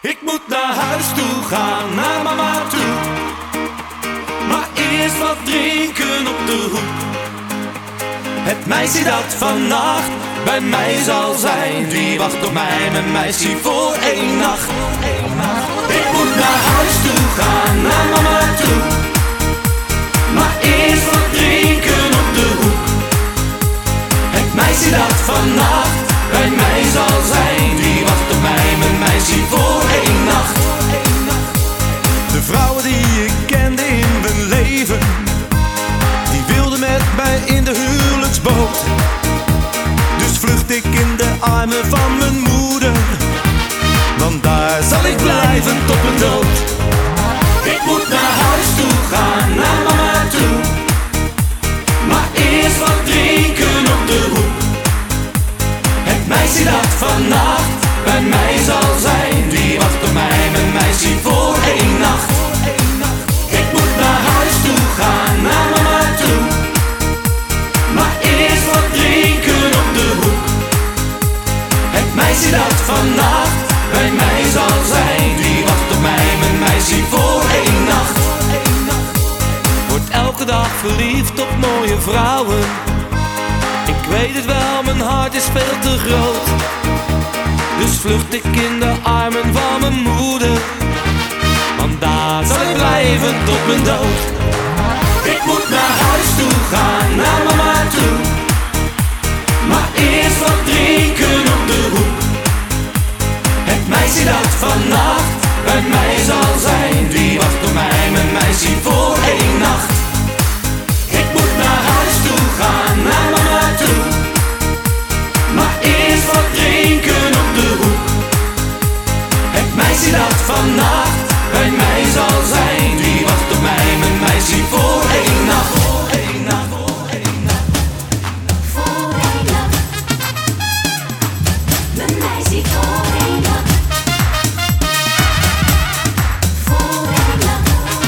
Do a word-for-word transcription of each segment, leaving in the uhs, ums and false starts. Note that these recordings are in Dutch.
Ik moet naar huis toe gaan, naar mama toe. Maar eerst wat drinken op de hoek. Het meisje dat vannacht bij mij zal zijn, die wacht op mij, mijn meisje voor één nacht. Ik moet naar huis toe gaan, naar mama toe. Maar eerst wat drinken op de hoek. Het meisje dat vannacht bij mij zal zijn, die wacht op mij, mijn meisje voor één nacht. De vrouwen die ik kende in mijn leven, die wilden met mij in de huwelijksboot. Dus vlucht ik in de armen van mijn moeder, want daar zal ik blijven tot mijn dood. Ik moet naar huis toe gaan, naar mama toe. Maar eerst wat drinken op de hoek. Het meisje dat vannacht bij mij zal zijn, die wacht op mij, mijn meisje voor één nacht. Ik moet naar huis toe gaan, naar mama toe. Maar eerst wat drinken op de hoek. Het meisje dat vannacht bij mij zal zijn, die wacht op mij, mijn meisje voor één nacht. Word elke dag verliefd op mooie vrouwen. Ik weet het wel, mijn hart is veel te groot. Dus vlucht ik in de armen van mijn moeder, want daar zal ik blijven tot mijn dood. Ik moet naar huis toe gaan, naar mama toe. Maar eerst wat drinken op de hoek. Het meisje dat vannacht bij mij zal zijn, die wacht op mij, mijn meisje voor één nacht. Ik moet naar huis toe gaan, naar mama toe. Maar eerst wat drinken op de hoek. Het meisje dat vannacht bij mij zal zijn, die wacht op mij, mijn meisje voor één nacht. Één nacht, één nacht. Voor één nacht. Mijn meisje voor één nacht. Voor één nacht.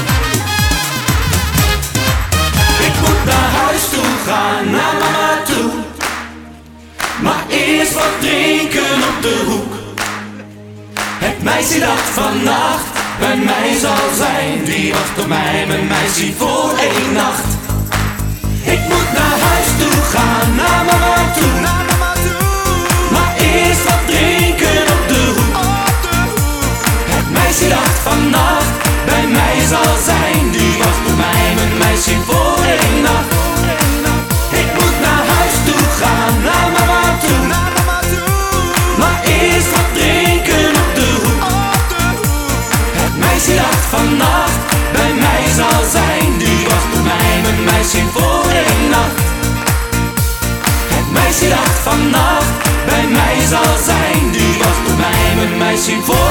Ik moet naar huis toe gaan, naar mama toe. Maar eerst wat drinken op de hoek. Het meisje dat vannacht bij mij zal zijn, die wacht op mij, mijn meisje voor één nacht. Ik moet naar huis toe gaan, naar mama toe. Maar eerst wat drinken op de hoek. Het meisje dat vannacht bij mij zal zijn, die wacht op mij, mijn meisje voor één nacht. Ik moet naar huis toe gaan, naar mama toe. Maar eerst wat drinken op de hoek. Het meisje dat vannacht bij mij zal zijn, die wacht op mij, mijn meisje voor één nacht. Het meisje dat vannacht bij mij zal zijn, die wacht op mij, mijn meisje voor